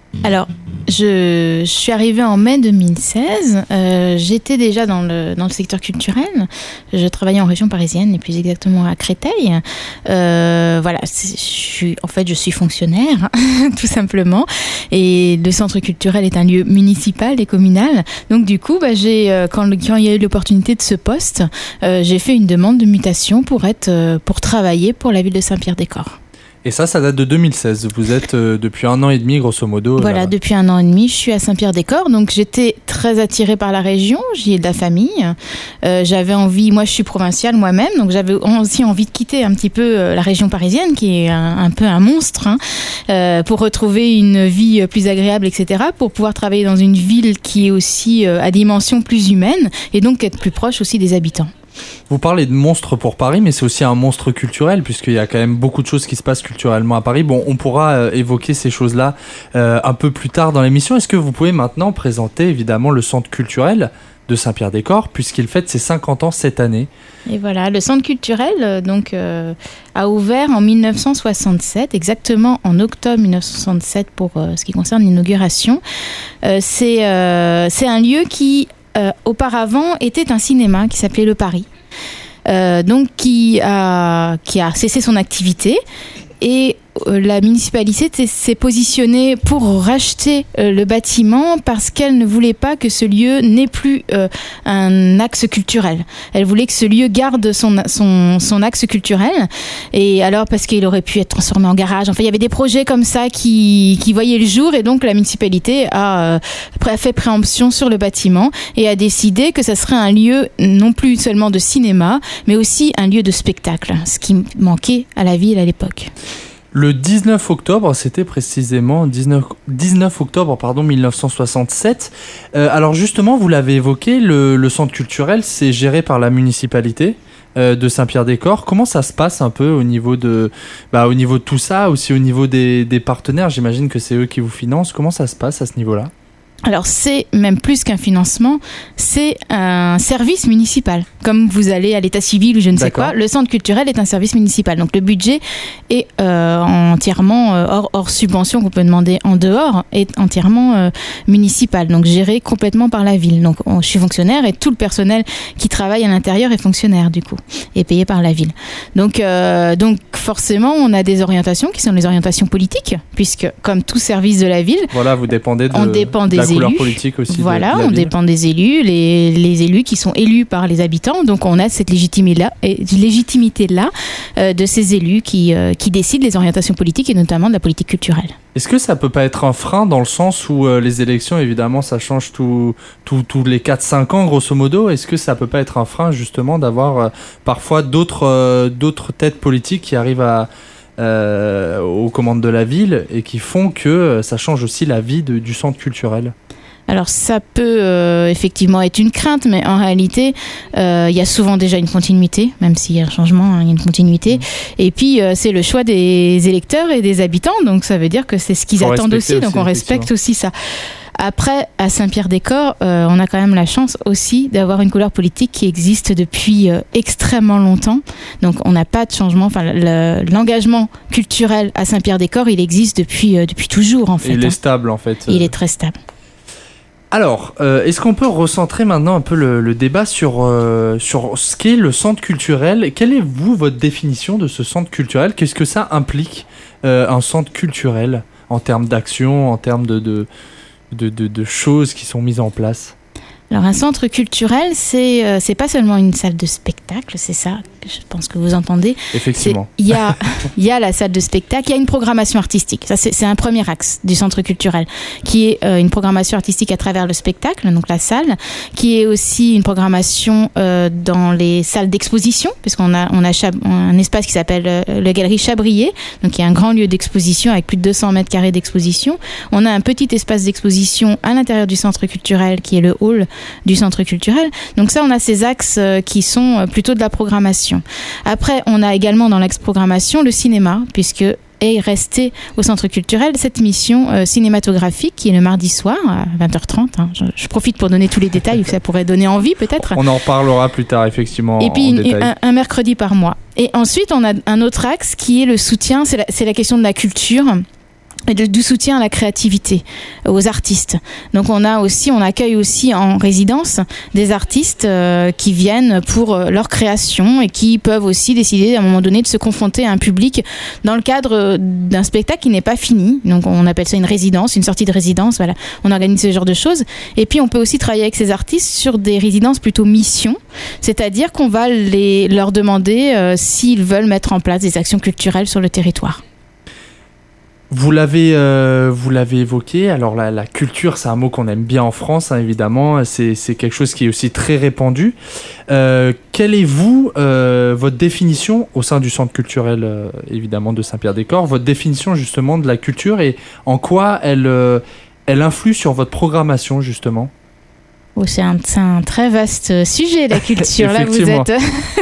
Alors, je suis arrivée en mai 2016. J'étais déjà dans le secteur culturel. Je travaillais en région parisienne, et plus exactement à Créteil. Voilà, je suis fonctionnaire, tout simplement. Et le centre culturel est un lieu municipal et communal. Donc du coup, quand il y a eu l'opportunité de ce poste, j'ai fait une demande de mutation pour travailler pour la ville de Saint-Pierre-des-Corps. Et ça date de 2016. Vous êtes depuis 1 an et demi, grosso modo. Voilà, depuis 1 an et demi, je suis à Saint-Pierre-des-Corps. Donc, j'étais très attirée par la région. J'y ai de la famille. J'avais envie, moi, je suis provinciale moi-même. Donc, j'avais aussi envie de quitter un petit peu la région parisienne, qui est un peu un monstre, pour retrouver une vie plus agréable, etc. Pour pouvoir travailler dans une ville qui est aussi à dimension plus humaine et donc être plus proche aussi des habitants. Vous parlez de monstre pour Paris, mais c'est aussi un monstre culturel, puisqu'il y a quand même beaucoup de choses qui se passent culturellement à Paris. Bon, on pourra évoquer ces choses-là un peu plus tard dans l'émission. Est-ce que vous pouvez maintenant présenter évidemment le centre culturel de Saint-Pierre-des-Corps, puisqu'il fête ses 50 ans cette année? Et voilà, le centre culturel a ouvert en 1967, exactement en octobre 1967 pour ce qui concerne l'inauguration. C'est un lieu qui auparavant était un cinéma qui s'appelait Le Paris, qui a cessé son activité, et la municipalité s'est positionnée pour racheter le bâtiment parce qu'elle ne voulait pas que ce lieu n'ait plus un axe culturel. Elle voulait que ce lieu garde son axe culturel, et alors parce qu'il aurait pu être transformé en garage. Enfin, il y avait des projets comme ça qui voyaient le jour, et donc la municipalité a fait préemption sur le bâtiment et a décidé que ça serait un lieu non plus seulement de cinéma, mais aussi un lieu de spectacle, ce qui manquait à la ville à l'époque. Le 19 octobre, c'était précisément 19 octobre 1967. Alors justement, vous l'avez évoqué, le centre culturel, c'est géré par la municipalité de Saint-Pierre-des-Corps. Comment ça se passe un peu au niveau de tout ça, aussi au niveau des partenaires? J'imagine que c'est eux qui vous financent. Comment ça se passe à ce niveau-là? Alors, c'est même plus qu'un financement, c'est un service municipal. Comme vous allez à l'état civil ou je ne sais quoi, le centre culturel est un service municipal. Donc, le budget est entièrement hors subvention qu'on peut demander en dehors, est entièrement municipal. Donc, géré complètement par la ville. Donc, je suis fonctionnaire, et tout le personnel qui travaille à l'intérieur est fonctionnaire, du coup, et payé par la ville. Donc forcément, on a des orientations qui sont les orientations politiques, puisque, comme tout service de la ville, voilà, vous dépendez de la couleur politique aussi. Voilà, de la on ville. dépend des élus, les élus qui sont élus par les habitants. Donc on a cette légitimité-là de ces élus qui décident des orientations politiques, et notamment de la politique culturelle. Est-ce que ça peut pas être un frein, dans le sens où les élections, évidemment, ça change tous les 4-5 ans, grosso modo? Est-ce que ça peut pas être un frein, justement, d'avoir parfois d'autres têtes politiques qui arrivent aux commandes de la ville, et qui font que ça change aussi la vie du centre culturel? Alors ça peut effectivement être une crainte, mais en réalité, il y a souvent déjà une continuité, même s'il y a un changement, il y a une continuité. Et puis c'est le choix des électeurs et des habitants, donc ça veut dire que c'est ce qu'ils attendent aussi, donc on respecte aussi ça. Après, à Saint-Pierre-des-Corps, on a quand même la chance aussi d'avoir une couleur politique qui existe depuis extrêmement longtemps. Donc, on n'a pas de changement. Enfin, l'engagement culturel à Saint-Pierre-des-Corps, il existe depuis toujours, en fait. Il est stable, en fait. Il est très stable. Alors, est-ce qu'on peut recentrer maintenant un peu le débat sur ce qu'est le centre culturel? Quelle est, votre définition de ce centre culturel? Qu'est-ce que ça implique, un centre culturel, en termes d'action, en termes de choses qui sont mises en place? Alors, un centre culturel, c'est pas seulement une salle de spectacle, c'est ça que je pense que vous entendez. Effectivement. Il y a la salle de spectacle, il y a une programmation artistique. Ça, c'est un premier axe du centre culturel, qui est une programmation artistique à travers le spectacle, donc la salle, qui est aussi une programmation dans les salles d'exposition, puisqu'on a un espace qui s'appelle la Galerie Chabrier, donc il y a un grand lieu d'exposition avec plus de 200 mètres carrés d'exposition. On a un petit espace d'exposition à l'intérieur du centre culturel, qui est le hall du centre culturel. Donc ça, on a ces axes qui sont plutôt de la programmation. Après, on a également dans l'axe programmation le cinéma, puisque est resté au centre culturel cette mission cinématographique qui est le mardi soir à 20h30. Je profite pour donner tous les détails, ça pourrait donner envie peut-être. On en reparlera plus tard, effectivement. Et puis un mercredi par mois. Et ensuite, on a un autre axe qui est le soutien, c'est la question de la culture. et du soutien à la créativité, aux artistes. Donc on accueille aussi en résidence des artistes qui viennent pour leur création et qui peuvent aussi décider à un moment donné de se confronter à un public dans le cadre d'un spectacle qui n'est pas fini. Donc on appelle ça une résidence, une sortie de résidence. Voilà, on organise ce genre de choses. Et puis on peut aussi travailler avec ces artistes sur des résidences plutôt mission, c'est-à-dire qu'on va leur demander s'ils veulent mettre en place des actions culturelles sur le territoire. Vous l'avez évoqué, alors la culture, c'est un mot qu'on aime bien en France, hein, évidemment, c'est quelque chose qui est aussi très répandu. Quelle est, votre définition au sein du centre culturel, évidemment, de Saint-Pierre-des-Corps, votre définition justement de la culture et en quoi elle influe sur votre programmation, justement ? Oh, c'est un très vaste sujet, la culture. Là, vous êtes.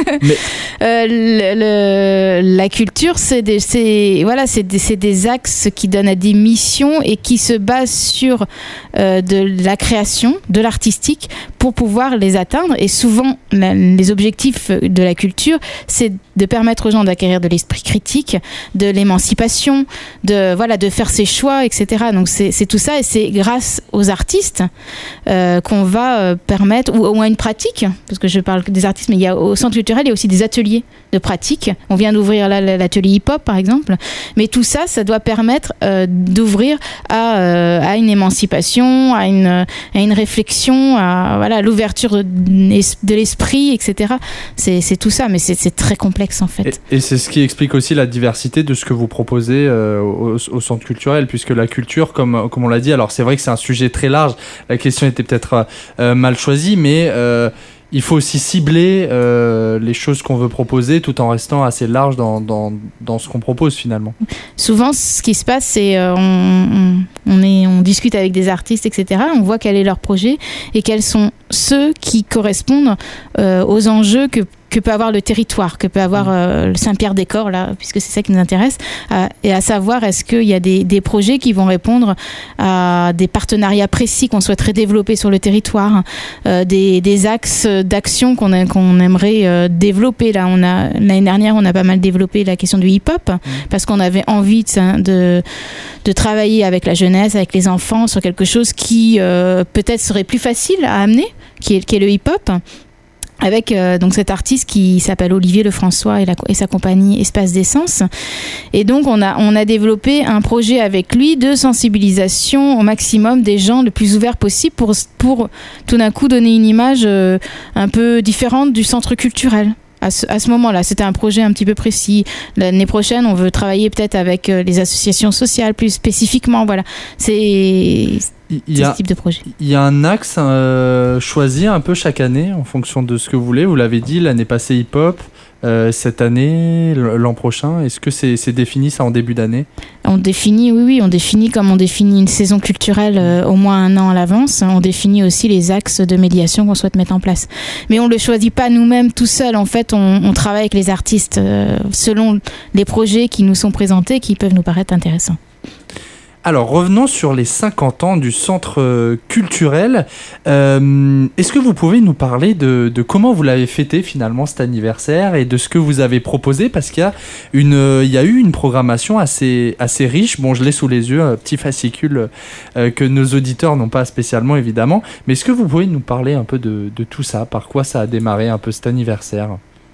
La culture, c'est des axes qui donnent à des missions et qui se basent sur de la création, de l'artistique, pour pouvoir les atteindre. Et souvent, les objectifs de la culture, c'est de permettre aux gens d'acquérir de l'esprit critique, de l'émancipation, de faire ses choix, etc. Donc c'est tout ça, et c'est grâce aux artistes qu'on va permettre, ou à une pratique, parce que je parle des artistes, mais au centre culturel, il y a aussi des ateliers de pratique. On vient d'ouvrir là l'atelier hip-hop, par exemple, mais tout ça, ça doit permettre d'ouvrir à une émancipation, à une réflexion, à l'ouverture de l'esprit, etc. C'est tout ça, mais c'est très complexe en fait. Et c'est ce qui explique aussi la diversité de ce que vous proposez au centre culturel, puisque la culture, comme on l'a dit, alors c'est vrai que c'est un sujet très large, la question était peut-être mal choisie, mais il faut aussi cibler les choses qu'on veut proposer tout en restant assez large dans ce qu'on propose finalement. Souvent, ce qui se passe, c'est on discute avec des artistes, etc. On voit quel est leur projet et quels sont ceux qui correspondent aux enjeux que peut avoir le territoire, que peut avoir le Saint-Pierre-des-Corps, là, puisque c'est ça qui nous intéresse, et à savoir, est-ce qu'il y a des projets qui vont répondre à des partenariats précis qu'on souhaiterait développer sur le territoire, des axes d'action qu'on aimerait développer. Là, l'année dernière, on a pas mal développé la question du hip-hop, parce qu'on avait envie de travailler avec la jeunesse, avec les enfants, sur quelque chose qui peut-être serait plus facile à amener, qui est le hip-hop. Avec donc cet artiste qui s'appelle Olivier Lefrançois et sa compagnie Espace d'Essence. Et donc on a développé un projet avec lui de sensibilisation au maximum des gens le plus ouverts possible pour tout d'un coup donner une image un peu différente du centre culturel. À ce moment-là, c'était un projet un petit peu précis. L'année prochaine, on veut travailler peut-être avec les associations sociales plus spécifiquement. Voilà, c'est ce type de projet. Il y a un axe choisi un peu chaque année en fonction de ce que vous voulez. Vous l'avez dit, l'année passée hip-hop, cette année, l'an prochain. Est-ce que c'est défini ça en début d'année ? On définit, on définit comme on définit une saison culturelle au moins un an à l'avance. On définit aussi les axes de médiation qu'on souhaite mettre en place. Mais on ne le choisit pas nous-mêmes tout seul. En fait, on travaille avec les artistes selon les projets qui nous sont présentés, qui peuvent nous paraître intéressants. Alors, revenons sur les 50 ans du centre culturel. Est-ce que vous pouvez nous parler de comment vous l'avez fêté finalement cet anniversaire et de ce que vous avez proposé ? Parce qu'il y a eu une programmation assez riche. Bon, je l'ai sous les yeux, un petit fascicule que nos auditeurs n'ont pas spécialement évidemment. Mais est-ce que vous pouvez nous parler un peu de tout ça ? Par quoi ça a démarré un peu cet anniversaire ?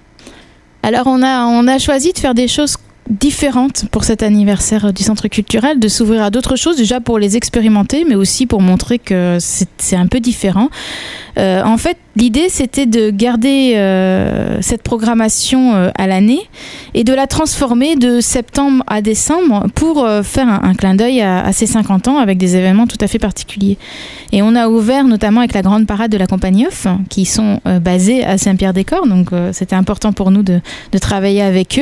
Alors, on a choisi de faire des choses différentes pour cet anniversaire du centre culturel, de s'ouvrir à d'autres choses, déjà pour les expérimenter, mais aussi pour montrer que c'est un peu différent. En fait, l'idée, c'était de garder cette programmation à l'année et de la transformer de septembre à décembre pour faire un clin d'œil à ces 50 ans avec des événements tout à fait particuliers. Et on a ouvert notamment avec la grande parade de la Compagnie Off, qui sont basés à Saint-Pierre-des-Corps, donc c'était important pour nous de travailler avec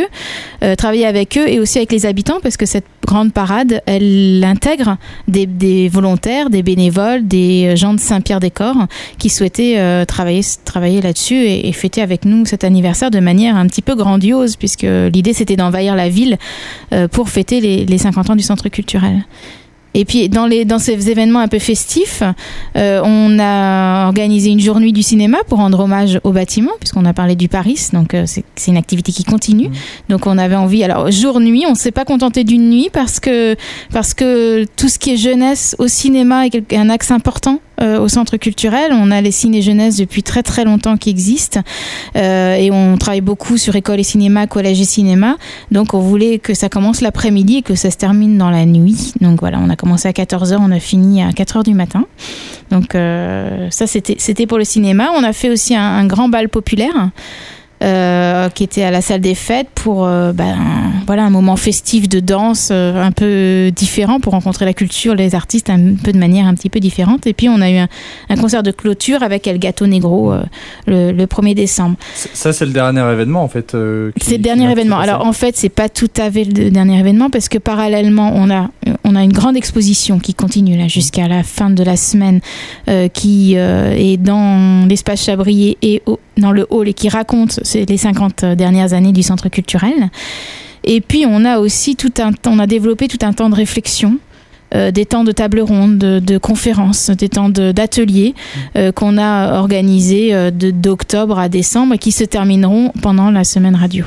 eux et aussi avec les habitants, parce que cette grande parade, elle intègre des volontaires, des bénévoles, des gens de Saint-Pierre-des-Corps qui souhaitaient travailler là-dessus et fêter avec nous cet anniversaire de manière un petit peu grandiose, puisque l'idée c'était d'envahir la ville pour fêter les 50 ans du centre culturel. Et puis dans ces événements un peu festifs, on a organisé une journée du cinéma pour rendre hommage au bâtiment, puisqu'on a parlé du Paris, donc c'est une activité qui continue. Donc on avait envie, alors jour-nuit, on ne s'est pas contenté d'une nuit parce que tout ce qui est jeunesse au cinéma est un axe important au centre culturel. On a les ciné-jeunesse depuis très très longtemps qui existent et on travaille beaucoup sur école et cinéma, collège et cinéma. Donc on voulait que ça commence l'après-midi et que ça se termine dans la nuit. Donc voilà, on a commencé à 14h, on a fini à 4h du matin. Donc ça c'était pour le cinéma. On a fait aussi un grand bal populaire qui était à la salle des fêtes pour un moment festif de danse un peu différent pour rencontrer la culture, les artistes un peu de manière un petit peu différente. Et puis on a eu un concert de clôture avec El Gato Negro le 1er décembre. Ça c'est le dernier événement en fait. C'est le dernier événement. Alors en fait c'est pas tout à fait le dernier événement parce que parallèlement on a une grande exposition qui continue là jusqu'à la fin de la semaine qui est dans l'espace Chabrier et dans le hall et qui raconte les 50 dernières années du centre culturel. Et puis on a développé tout un temps de réflexion, des temps de table ronde, de conférences, des temps d'ateliers qu'on a organisés d'octobre à décembre et qui se termineront pendant la semaine radio.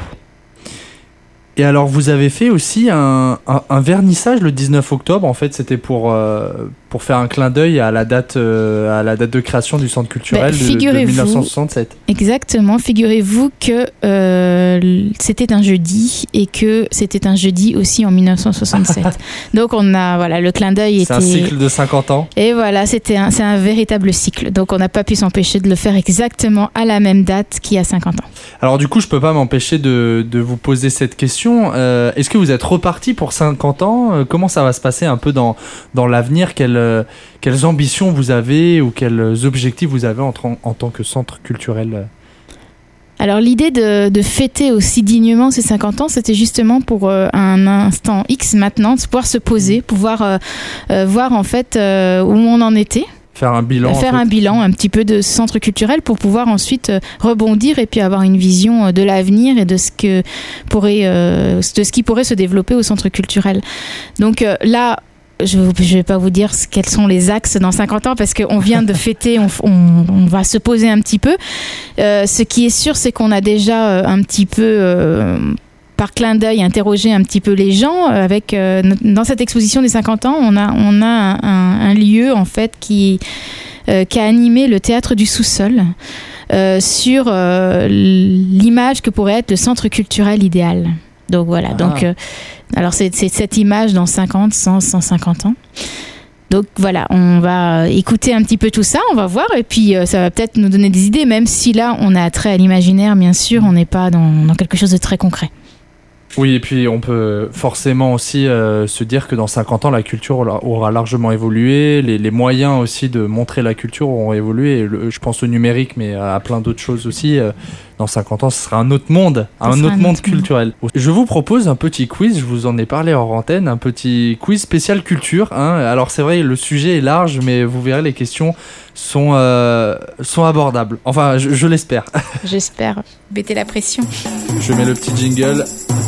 Et alors vous avez fait aussi un vernissage le 19 octobre, en fait c'était pour faire un clin d'œil à la date de création du centre culturel de 1967. Exactement, figurez-vous que c'était un jeudi et que c'était un jeudi aussi en 1967. Donc on a, voilà, le clin d'œil était... C'est un cycle de 50 ans. Et voilà, c'est un véritable cycle. Donc on n'a pas pu s'empêcher de le faire exactement à la même date qu'il y a 50 ans. Alors du coup, je peux pas m'empêcher de vous poser cette question. Est-ce que vous êtes reparti pour 50 ans ? Comment ça va se passer un peu dans l'avenir ? Quelles ambitions vous avez ou quels objectifs vous avez en tant que centre culturel ? Alors l'idée de fêter aussi dignement ces 50 ans, c'était justement pour un instant X maintenant, de pouvoir se poser, pouvoir voir en fait où on en était. Faire un bilan un petit peu de centre culturel pour pouvoir ensuite rebondir et puis avoir une vision de l'avenir et de ce qui pourrait se développer au centre culturel. Donc là, je ne vais pas vous dire quels sont les axes dans 50 ans parce qu'on vient de fêter, on va se poser un petit peu. Ce qui est sûr, c'est qu'on a déjà un petit peu... par clin d'œil, interroger un petit peu les gens avec dans cette exposition des 50 ans, on a un lieu en fait qui a animé le théâtre du sous-sol sur l'image que pourrait être le centre culturel idéal. Donc voilà, alors c'est cette image dans 50, 100, 150 ans. Donc voilà, on va écouter un petit peu tout ça, on va voir et puis ça va peut-être nous donner des idées, même si là on a trait à l'imaginaire, bien sûr, on n'est pas dans quelque chose de très concret. Oui, et puis on peut forcément aussi se dire que dans 50 ans, la culture aura largement évolué, les moyens aussi de montrer la culture auront évolué, je pense au numérique, mais à plein d'autres choses aussi. Dans 50 ans, ce sera un autre monde, culturel. Je vous propose un petit quiz, je vous en ai parlé hors antenne, un petit quiz spécial culture. Alors c'est vrai, le sujet est large, mais vous verrez, les questions sont abordables. Enfin, je l'espère. J'espère. Mettez la pression. Je mets le petit jingle.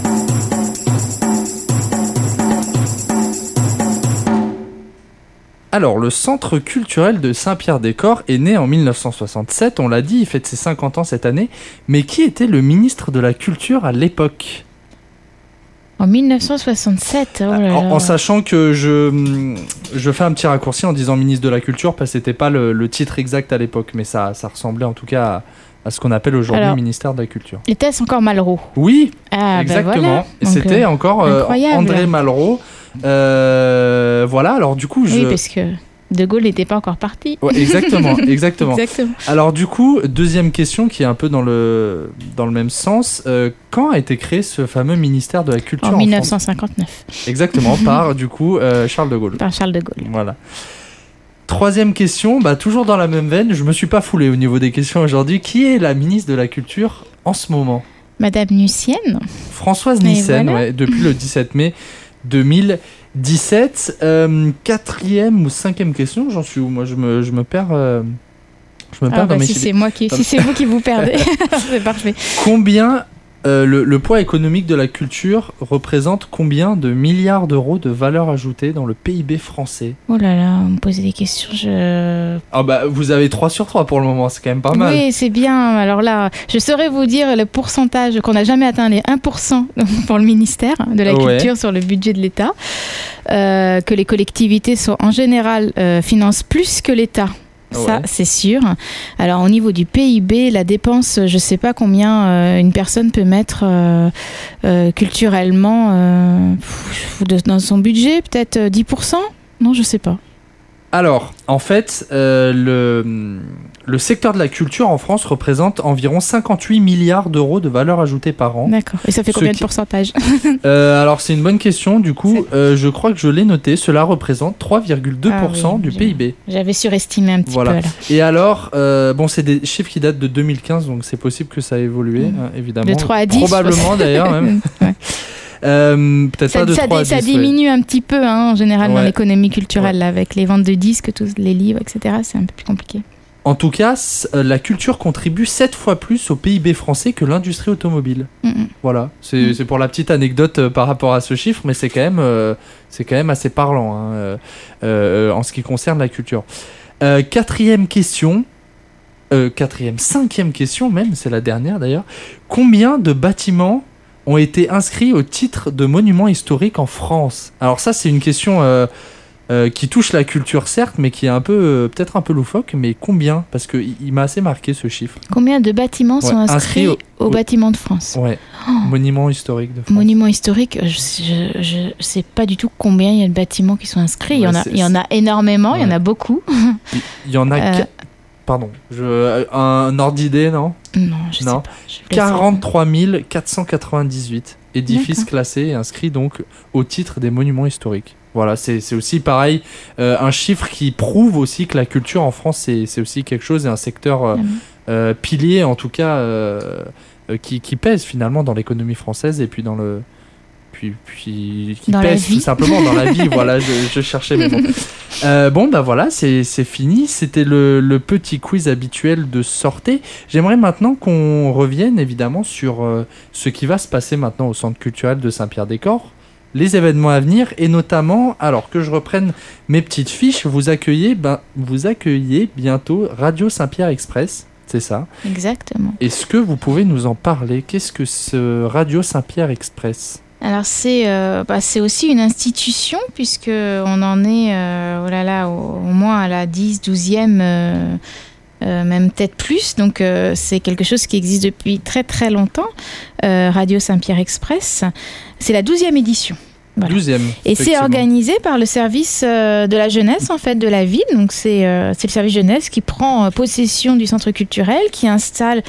Alors, le centre culturel de Saint-Pierre-des-Corps est né en 1967, on l'a dit, il fête ses 50 ans cette année, mais qui était le ministre de la Culture à l'époque ? En 1967, oh là là. En sachant que je fais un petit raccourci en disant ministre de la Culture, parce que c'était pas le titre exact à l'époque, mais ça ressemblait en tout cas à ce qu'on appelle aujourd'hui ministère de la Culture. Était-ce encore Malraux ? Oui, exactement. Ben voilà. Et c'était encore André Malraux. Voilà, alors du coup... Oui, parce que De Gaulle n'était pas encore parti. Ouais, exactement. Alors du coup, deuxième question qui est un peu dans le même sens. Quand a été créé ce fameux ministère de la Culture en 1959. Exactement, par du coup Charles de Gaulle. Par Charles de Gaulle. Voilà. Troisième question, toujours dans la même veine, je me suis pas foulé au niveau des questions aujourd'hui. Qui est la ministre de la Culture en ce moment ? Madame Nucienne. Françoise Nyssen, voilà. Ouais, depuis le 17 mai 2017. Quatrième ou cinquième question, j'en suis où ? Moi, je me perds. Je me perds dans mes si c'est vous qui vous perdez, c'est parfait. Combien le poids économique de la culture représente combien de milliards d'euros de valeur ajoutée dans le PIB français? Oh là là, on me posait des questions. Ah bah, vous avez 3 sur 3 pour le moment, c'est quand même pas mal. Oui, c'est bien. Alors là, je saurais vous dire le pourcentage qu'on n'a jamais atteint les 1% pour le ministère de la Culture sur le budget de l'État. Que les collectivités sont en général financent plus que l'État. Ça, c'est sûr. Alors, au niveau du PIB, la dépense, je ne sais pas combien une personne peut mettre culturellement dans son budget, peut-être 10%? Non, je ne sais pas. Alors, en fait, le secteur de la culture en France représente environ 58 milliards d'euros de valeur ajoutée par an. D'accord. Et ça fait combien de pourcentage? Alors, c'est une bonne question. Du coup, je crois que je l'ai noté. Cela représente 3,2% du PIB. J'avais surestimé un petit peu. Là. Et alors, c'est des chiffres qui datent de 2015, donc c'est possible que ça a évolué, évidemment. De 3 à 10. Probablement, d'ailleurs, même. Ouais. Peut-être ça, pas de 3 à 10, ça diminue un petit peu en général dans l'économie culturelle là, avec les ventes de disques, tous les livres, etc. C'est un peu plus compliqué. En tout cas, la culture contribue 7 fois plus au PIB français que l'industrie automobile. Voilà, c'est pour la petite anecdote par rapport à ce chiffre, mais c'est quand même assez parlant en ce qui concerne la culture. Cinquième question même, c'est la dernière d'ailleurs. Combien de bâtiments ont été inscrits au titre de monuments historiques en France? Alors ça, c'est une question qui touche la culture, certes, mais qui est peut-être un peu loufoque, mais combien? Parce qu'il m'a assez marqué ce chiffre. Combien de bâtiments sont inscrits au bâtiment de France? Monuments historiques de France. Monuments historiques, je sais pas du tout combien il y a de bâtiments qui sont inscrits. Il y en a énormément, il y en a beaucoup. Il y en a... Pardon, un ordre d'idée, non? Non, je sais pas. 43 498 édifices classés et inscrits donc au titre des monuments historiques. Voilà, c'est aussi pareil, un chiffre qui prouve aussi que la culture en France, c'est aussi quelque chose, et un secteur pilier, en tout cas, qui pèse finalement dans l'économie française et puis dans le... Puis qui dans pèse tout simplement dans la vie. Voilà, je cherchais mes mots. Voilà, c'est fini. C'était le petit quiz habituel de Sortez. J'aimerais maintenant qu'on revienne évidemment sur ce qui va se passer maintenant au Centre culturel de Saint-Pierre-des-Corps, les événements à venir, et notamment, alors que je reprenne mes petites fiches, vous accueillez bientôt Radio Saint-Pierre Express. C'est ça. Exactement. Est-ce que vous pouvez nous en parler? Qu'est-ce que ce Radio Saint-Pierre Express? Alors c'est aussi une institution, puisqu'on en est au moins à la 12e, même peut-être plus. Donc c'est quelque chose qui existe depuis très très longtemps. Radio Saint-Pierre Express, c'est la 12e édition. Voilà. 12e. Et c'est organisé par le service de la jeunesse en fait de la ville. Donc c'est le service jeunesse qui prend possession du centre culturel, qui installe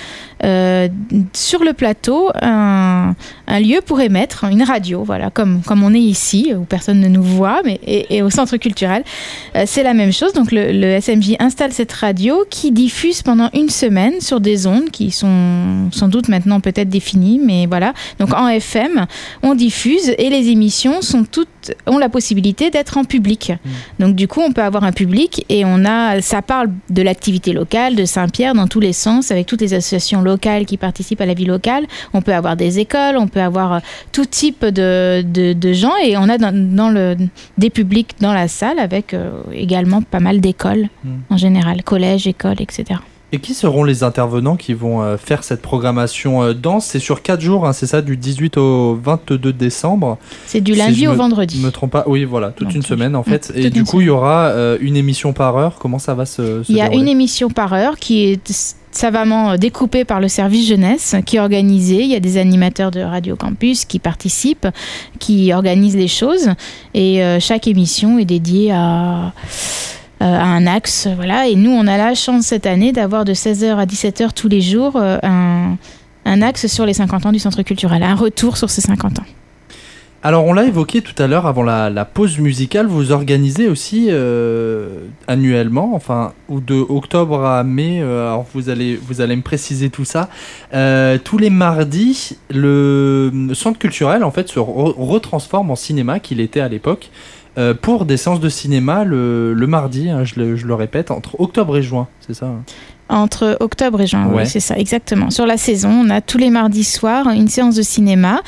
sur le plateau un lieu pour émettre une radio. Voilà, comme on est ici où personne ne nous voit, mais et au centre culturel c'est la même chose. Donc le SMJ installe cette radio qui diffuse pendant une semaine sur des ondes qui sont sans doute maintenant peut-être définies, mais voilà. Donc en FM on diffuse et les émissions ont la possibilité d'être en public. Donc du coup, on peut avoir un public et ça parle de l'activité locale de Saint-Pierre dans tous les sens, avec toutes les associations locales qui participent à la vie locale. On peut avoir des écoles, on peut avoir tout type de gens, et on a des publics dans la salle avec également pas mal d'écoles en général, collèges, écoles, etc. Et qui seront les intervenants qui vont faire cette programmation danse? C'est sur 4 jours, c'est ça, du 18 au 22 décembre. C'est du lundi au vendredi. Je me trompe pas, oui, voilà, toute une semaine en fait. Et du coup, il y aura une émission par heure. Comment ça va se dérouler? Il y a une émission par heure qui est savamment découpée par le service jeunesse, qui est organisée. Il y a des animateurs de Radio Campus qui participent, qui organisent les choses. Et chaque émission est dédiée à un axe, voilà. Et nous, on a la chance cette année d'avoir de 16h à 17h tous les jours un axe sur les 50 ans du Centre culturel, un retour sur ces 50 ans. Alors, on l'a évoqué tout à l'heure avant la pause musicale, vous organisez aussi annuellement, ou de octobre à mai, alors vous allez me préciser tout ça, tous les mardis, le Centre culturel en fait se retransforme en cinéma qu'il était à l'époque. Pour des séances de cinéma le mardi, je le répète, entre octobre et juin, c'est ça? Entre octobre et juin, Ouais. oui, c'est ça, exactement. Sur la saison, on a tous les mardis soirs une séance de cinéma.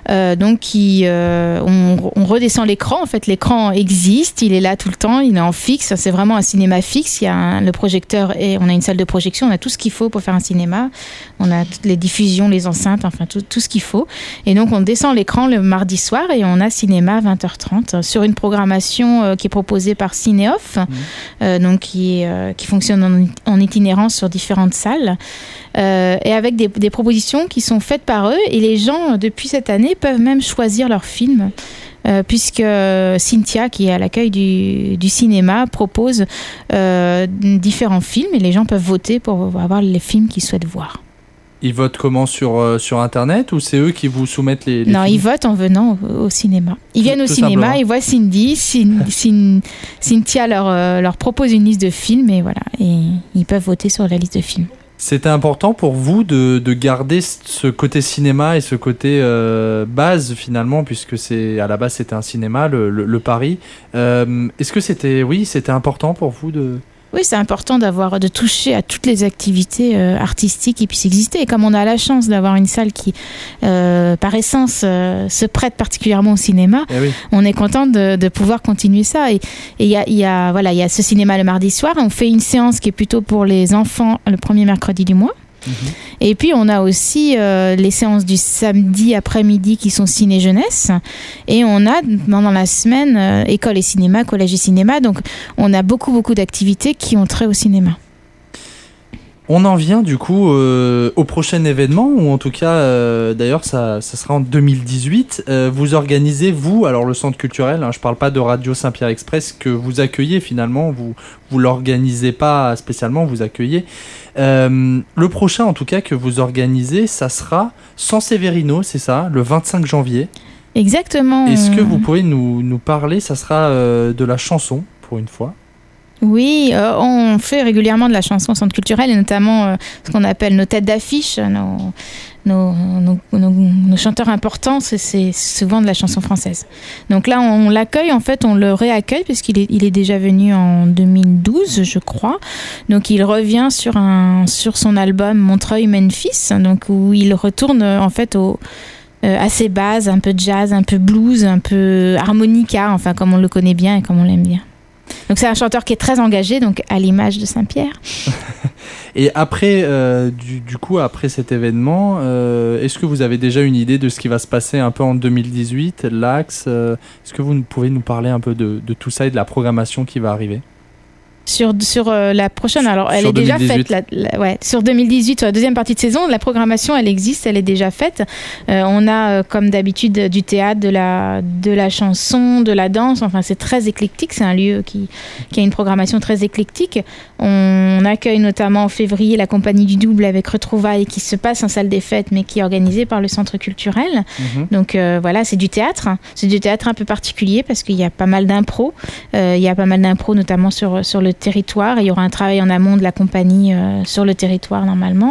On redescend l'écran. En fait, l'écran existe, il est là tout le temps, il est en fixe. C'est vraiment un cinéma fixe. Il y a le projecteur et on a une salle de projection. On a tout ce qu'il faut pour faire un cinéma. On a toutes les diffusions, les enceintes, enfin tout ce qu'il faut. Et donc, on descend l'écran le mardi soir et on a cinéma à 20h30 sur une programmation qui est proposée par Cinéoff, qui fonctionne en itinérance sur différentes salles. Et avec des propositions qui sont faites par eux. Et les gens, depuis cette année, peuvent même choisir leur film, puisque Cynthia, qui est à l'accueil du cinéma, propose différents films et les gens peuvent voter pour avoir les films qu'ils souhaitent voir. Ils votent comment, sur Internet, ou c'est eux qui vous soumettent les Non, films? ils votent en venant au cinéma. Ils viennent au tout cinéma, simplement. ils voient Cindy, Cynthia leur propose une liste de films et voilà, et ils peuvent voter sur la liste de films. C'était important pour vous de garder ce côté cinéma et ce côté base, finalement, puisque à la base c'était un cinéma, le Paris. Est-ce que c'était important pour vous de... Oui, c'est important de toucher à toutes les activités artistiques qui puissent exister. Et comme on a la chance d'avoir une salle qui, par essence, se prête particulièrement au cinéma, on est content de pouvoir continuer ça. Et il y a ce cinéma le mardi soir. On fait une séance qui est plutôt pour les enfants le premier mercredi du mois. Et puis on a aussi les séances du samedi après-midi qui sont ciné-jeunesse, et on a pendant la semaine école et cinéma, collège et cinéma, donc on a beaucoup d'activités qui ont trait au cinéma. On en vient du coup au prochain événement, ou en tout cas, d'ailleurs, ça sera en 2018. Vous organisez, alors le centre culturel, je parle pas de Radio Saint-Pierre Express, que vous accueillez finalement, vous l'organisez pas spécialement, vous accueillez. Le prochain, en tout cas, que vous organisez, ça sera San Severino, c'est ça, le 25 janvier. Exactement. Est-ce que vous pouvez nous parler, ça sera de la chanson, pour une fois? Oui, on fait régulièrement de la chanson au centre culturel, et notamment ce qu'on appelle nos têtes d'affiche, nos chanteurs importants, c'est souvent de la chanson française. Donc là, on l'accueille, en fait, on le réaccueille, puisqu'il est déjà venu en 2012, je crois. Donc il revient sur son album Montreuil-Memphis, donc où il retourne en fait à ses bases, un peu jazz, un peu blues, un peu harmonica, enfin comme on le connaît bien et comme on l'aime bien. Donc c'est un chanteur qui est très engagé, donc à l'image de Saint-Pierre. Et après, après cet événement, est-ce que vous avez déjà une idée de ce qui va se passer un peu en 2018, l'axe est-ce que vous pouvez nous parler un peu de tout ça et de la programmation qui va arriver? Sur la prochaine, alors elle est 2018. déjà faite. Sur 2018, sur la deuxième partie de saison, la programmation, elle existe, elle est déjà faite. On a, comme d'habitude, du théâtre, de la chanson, de la danse. Enfin, c'est très éclectique. C'est un lieu qui a une programmation très éclectique. On accueille notamment en février la Compagnie du Double avec Retrouvailles, qui se passe en salle des fêtes, mais qui est organisée par le Centre culturel. Donc voilà, c'est du théâtre. C'est du théâtre un peu particulier parce qu'il y a pas mal d'impro. Il y a pas mal d'impro, notamment sur le territoire. Il y aura un travail en amont de la compagnie sur le territoire normalement.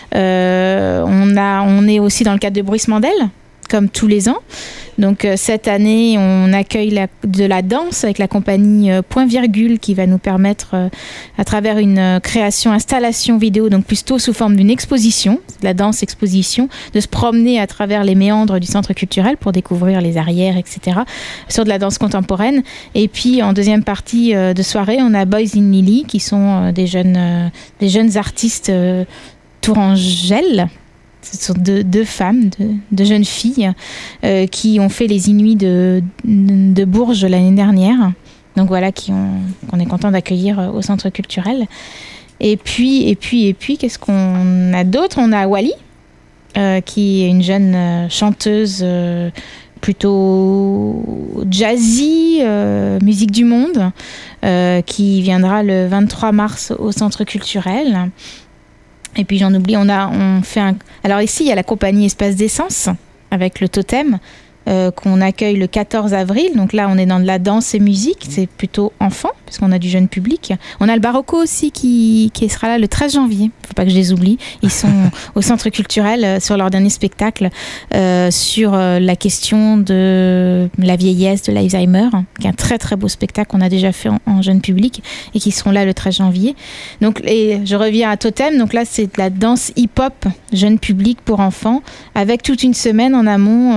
On est aussi dans le cadre de Bruce Mandel, comme tous les ans. Donc cette année, on accueille de la danse avec la compagnie Point Virgule, qui va nous permettre, à travers une installation vidéo, donc plutôt sous forme d'une exposition, de la danse exposition, de se promener à travers les méandres du centre culturel pour découvrir les arrières, etc., sur de la danse contemporaine. Et puis en deuxième partie de soirée, on a Boys in Lily, qui sont des jeunes artistes tourangelles. Ce sont deux femmes, deux jeunes filles qui ont fait les Inuits de Bourges l'année dernière. Donc voilà, qu'on est content d'accueillir au centre culturel. Et puis, qu'est-ce qu'on a d'autre? On a Wally, qui est une jeune chanteuse plutôt jazzy, musique du monde, qui viendra le 23 mars au centre culturel. Et puis j'en oublie, alors ici, il y a la compagnie Espace d'Essence avec le totem qu'on accueille le 14 avril. Donc là, on est dans de la danse et musique, c'est plutôt enfant. parce qu'on a du jeune public. On a le Barocco aussi qui sera là le 13 janvier. Il ne faut pas que je les oublie. Ils sont au Centre culturel sur leur dernier spectacle sur la question de la vieillesse, de l'Alzheimer, qui est un très très beau spectacle qu'on a déjà fait en jeune public et qui seront là le 13 janvier. Donc, et je reviens à Totem. Donc là, c'est de la danse hip-hop jeune public pour enfants avec toute une semaine en amont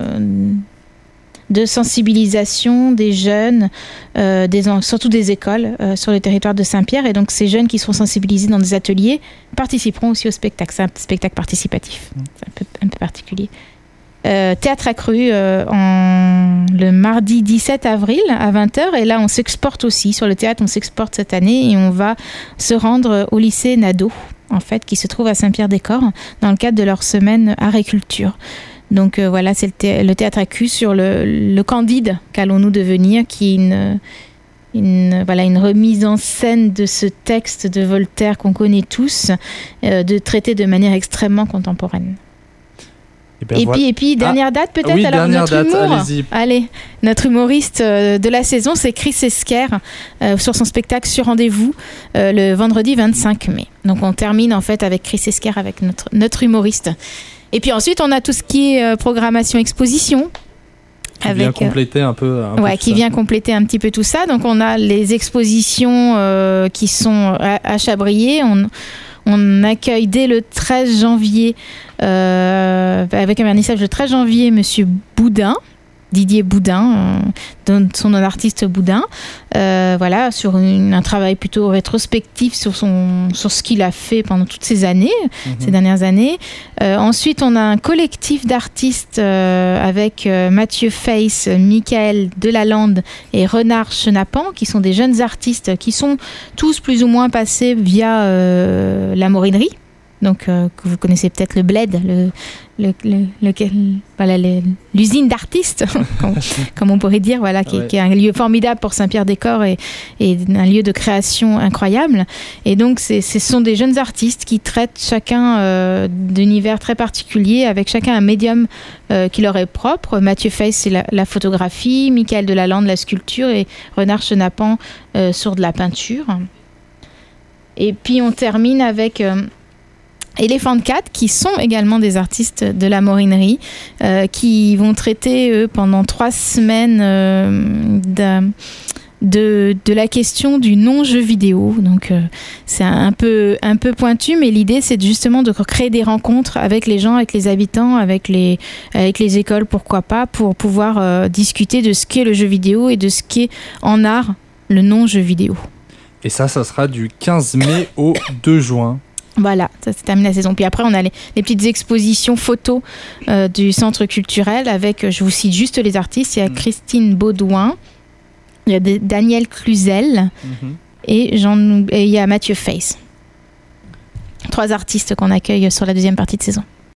de sensibilisation des jeunes, surtout des écoles sur le territoire de Saint-Pierre. Et donc, ces jeunes qui seront sensibilisés dans des ateliers participeront aussi au spectacle. C'est un spectacle participatif. C'est un peu particulier. Théâtre accru le mardi 17 avril à 20h. Et là, on s'exporte aussi. Sur le théâtre, on s'exporte cette année et on va se rendre au lycée Nadeau, en fait, qui se trouve à Saint-Pierre-des-Corps, dans le cadre de leur semaine art et culture. Donc voilà, c'est le théâtre accru sur le Candide qu'allons-nous devenir, qui est une remise en scène de ce texte de Voltaire qu'on connaît tous, traité de manière extrêmement contemporaine. Et puis, dernière date peut-être. Oui, alors dernière notre date, humour. allez-y. Allez, notre humoriste de la saison, c'est Chris Esquer sur son spectacle Sur Rendez-vous le vendredi 25 mai. Donc on termine en fait avec Chris Esquer, avec notre humoriste. Et puis ensuite, on a tout ce qui est programmation exposition. Qui vient compléter un peu qui vient compléter un petit peu tout ça. Donc on a les expositions qui sont à Chabrier. On accueille dès le 13 janvier, avec un vernissage le 13 janvier, Monsieur Boudin, Didier Boudin, son nom d'artiste Boudin, sur un travail plutôt rétrospectif sur ce qu'il a fait pendant toutes ces années, ces dernières années. Ensuite, on a un collectif d'artistes avec Mathieu Feiss, Michael Delalande et Renard Chenapan, qui sont des jeunes artistes qui sont tous plus ou moins passés via la Morinerie. Donc, que vous connaissez peut-être le Bled, l'usine d'artistes, comme on pourrait dire, qui est un lieu formidable pour Saint-Pierre-des-Corps et un lieu de création incroyable. Et donc, ce sont des jeunes artistes qui traitent chacun d'univers très particuliers, avec chacun un médium qui leur est propre. Mathieu Feiss, c'est la photographie, Michael Delalande, la sculpture, et Renard Chenapan sur de la peinture. Et puis, on termine avec Elephant Cat, qui sont également des artistes de la Morinerie, qui vont traiter, eux, pendant 3 semaines de la question du non-jeu vidéo. Donc, c'est un peu pointu, mais l'idée, c'est justement de créer des rencontres avec les gens, avec les habitants, avec les écoles, pourquoi pas, pour pouvoir discuter de ce qu'est le jeu vidéo et de ce qu'est en art le non-jeu vidéo. Et ça sera du 15 mai au 2 juin. Voilà, ça c'est terminé la saison. Puis après, on a les petites expositions photos du centre culturel avec, je vous cite juste les artistes, il y a Christine Baudouin, il y a Daniel Cluzel et il y a Mathieu Feiss. 3 artistes qu'on accueille sur la deuxième partie de saison.